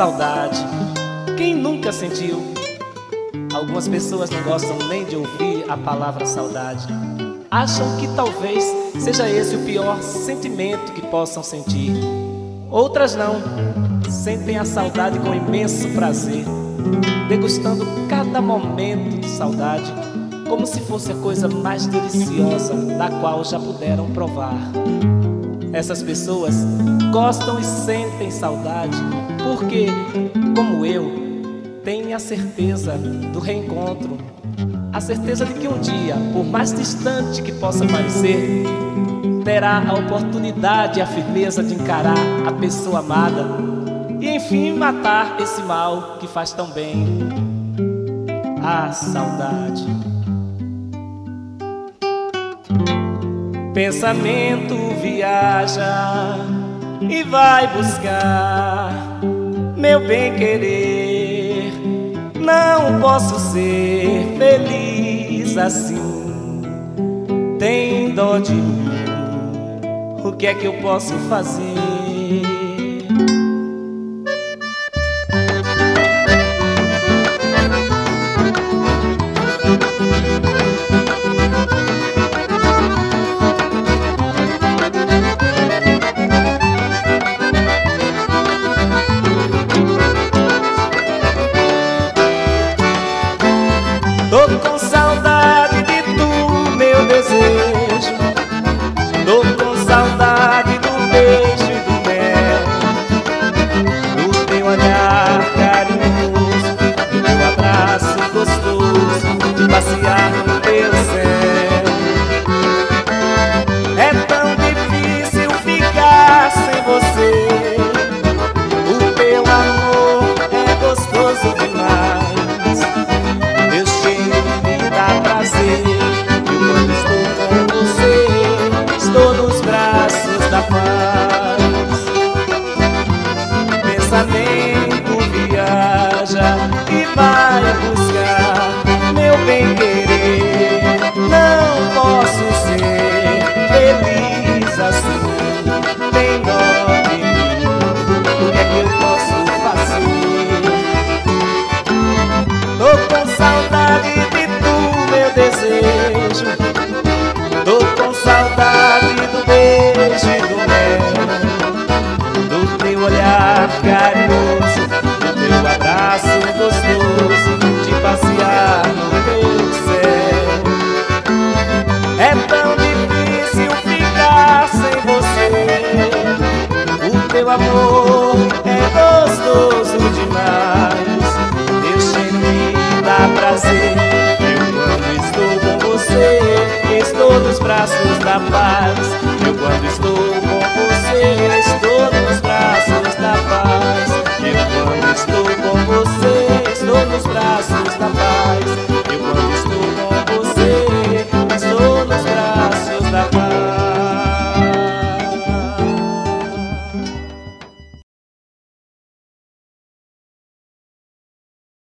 Saudade, quem nunca sentiu? Algumas pessoas não gostam nem de ouvir a palavra saudade. Acham que talvez seja esse o pior sentimento que possam sentir. Outras não, sentem a saudade com imenso prazer, degustando cada momento de saudade como se fosse a coisa mais deliciosa da qual já puderam provar. Essas pessoas gostam e sentem saudade porque, como eu, têm a certeza do reencontro, a certeza de que um dia, por mais distante que possa parecer, terá a oportunidade e a firmeza de encarar a pessoa amada e enfim matar esse mal que faz tão bem, a saudade. Pensamento viaja e vai buscar meu bem-querer. Não posso ser feliz assim. Tem dó de mim, o que é que eu posso fazer? Tô com saudade de tu, meu desejo. Tô com saudade do beijo e do mel, do teu olhar carinhoso, do teu abraço gostoso, de passear no teu céu. É tão difícil ficar sem você. O teu amor é gostoso demais. Teu cheiro me dá prazer. E quando estou com você, estou nos braços da paz. Pensamento viaja e vai buscar meu bem-querer. Não posso ser feliz assim. Tem dó de mim, o que é que eu posso fazer? Tô com saudade de tu, meu desejo. Tô com saudade do beijo e do mel, do teu olhar carinhoso, do teu abraço gostoso, de passear no teu céu. É tão difícil ficar sem você. O teu amor é gostoso demais. Teu cheiro me dá prazer. Eu quando estou com você, estou nos braços da paz. Eu quando estou com você,